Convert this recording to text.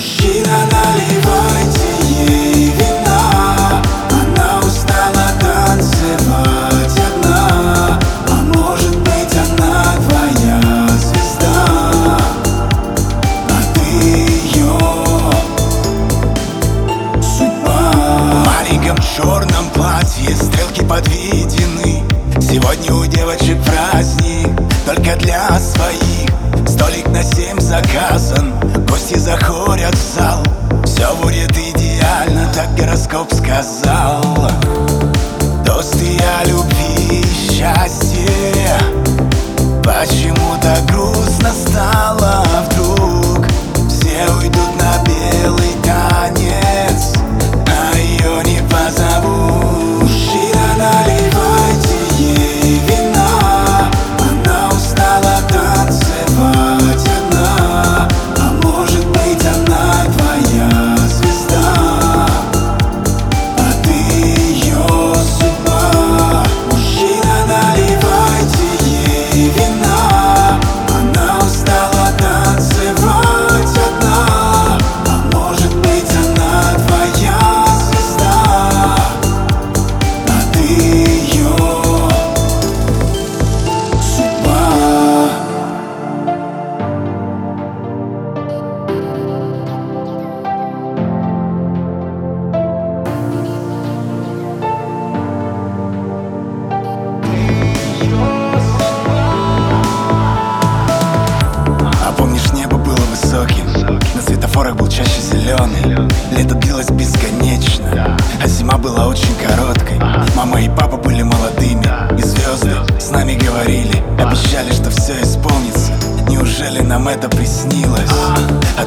Мужчина, наливайте ей вина. Она устала танцевать одна. А может быть, она твоя звезда, а ты ее судьба. В маленьком черном платье стрелки подведены. Сегодня у девочек праздник, только для своих. Столик на 7 заказан, гости заходят в зал. Все будет идеально, так гороскоп сказал. Тосты о любви и счастье. Почему так грустно стало вдруг? Все уйдут на белый танец, а ее не позовут. Мужчина, наливайте ей вина. Она устала танцевать одна. А может быть, она твоя звезда, а ты ее судьба. Мужчина, наливайте ей вина. Она устала танцевать одна. А может быть, она твоя звезда, а ты ее судьба. А помнишь, небо было высоким, на светофорах был чаще зеленый. Лето длилось бесконечно, а зима была очень короткой. Мама и папа были молодыми, и звезды с нами говорили, обещали, что все исполнится. Неужели нам это приснилось? А